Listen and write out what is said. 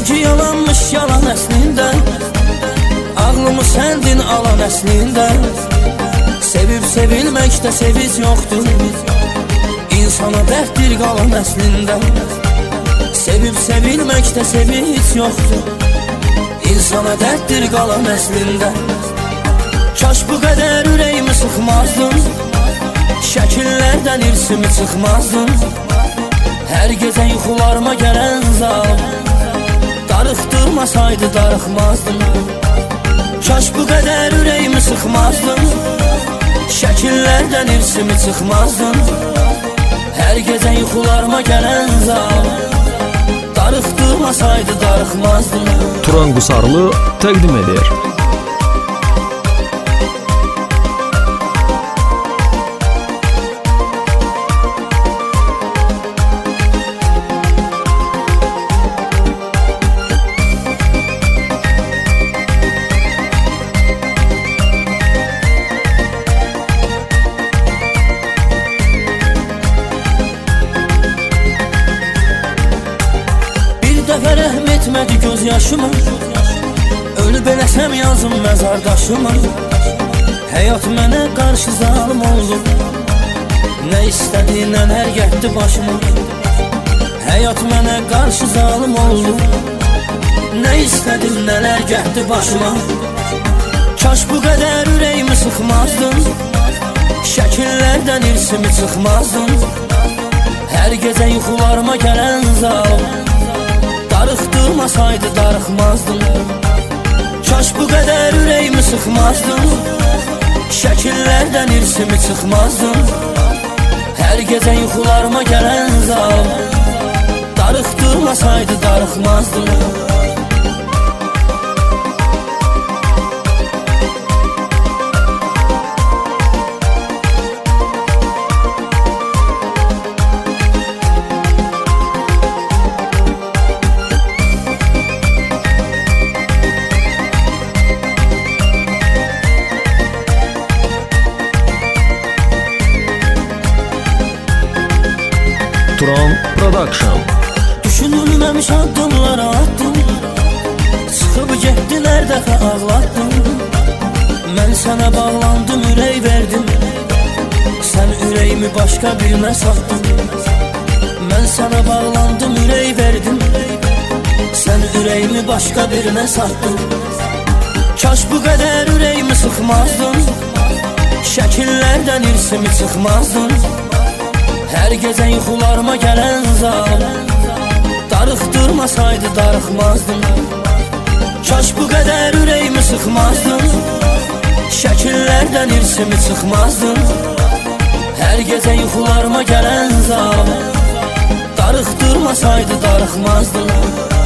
Sevgi yalanmış yalan əslində, ağlımı səndin alan əslində. Sevib sevilməkdə seviz yoxdur, insana dərddir qalan əslində. Sevib sevilməkdə seviz yoxdur, insana dərddir qalan əslində. Kaş bu qədər ürəyimi sıxmazdın, şəkillərdən irsimi çıxmazdın. Hər gecə yuxularıma gələn zal darıxdırmasaydı darıxmazdım. Kaş bu qədər ürəyimi sıxmazdın, şəkillərdən irsimi çıxmazdın. Hər gecə yuxularıma gələn zal darıxdırmasaydı darıxmazdım. Turan Qusarlı təqdim edir. Dəfə rəhm etmədi göz yaşıma, ölüb eləsəm yazım məzardaşıma. Həyat mənə qarşı zalım oldu, nə istədi nələr getdi başıma. Həyat mənə qarşı zalım oldu, nə istədi nələr getdi başıma. Kaş bu qədər ürəyimi sıxmazdın, şəkillərdən irsimi çıxmazdın. Hər gecə yuxularıma gələn zalım darıxdırmasaydı darıxmazdım. Kaş bu qədər ürəyimi sıxmazdın, şəkillərdən irsimi çıxmazdın. Hər gecə yuxularıma gələn zal darıxdırmasaydı darıxmazdım. Turan Production. Düşünülməmiş addımlara attım, çıxıb getdin hər dəfə ağlatdım. Mən sənə bağlandım, ürək verdim, sən ürəyimi başqa birinə satdın. Mən sənə bağlandım, ürək verdim, sən ürəyimi başqa birinə satdın. Kaş bu qədər ürəyimi sıxmazdın, şəkillərdən irsimi çıxmazdın. Hər gecə yuxularıma gələn zal darıxdırmasaydı darıxmazdım. Kaş bu qədər ürəyimi sıxmazdın, şəkillərdən irsimi çıxmazdın. Hər gecə yuxularıma gələn zal darıxdırmasaydı darıxmazdım.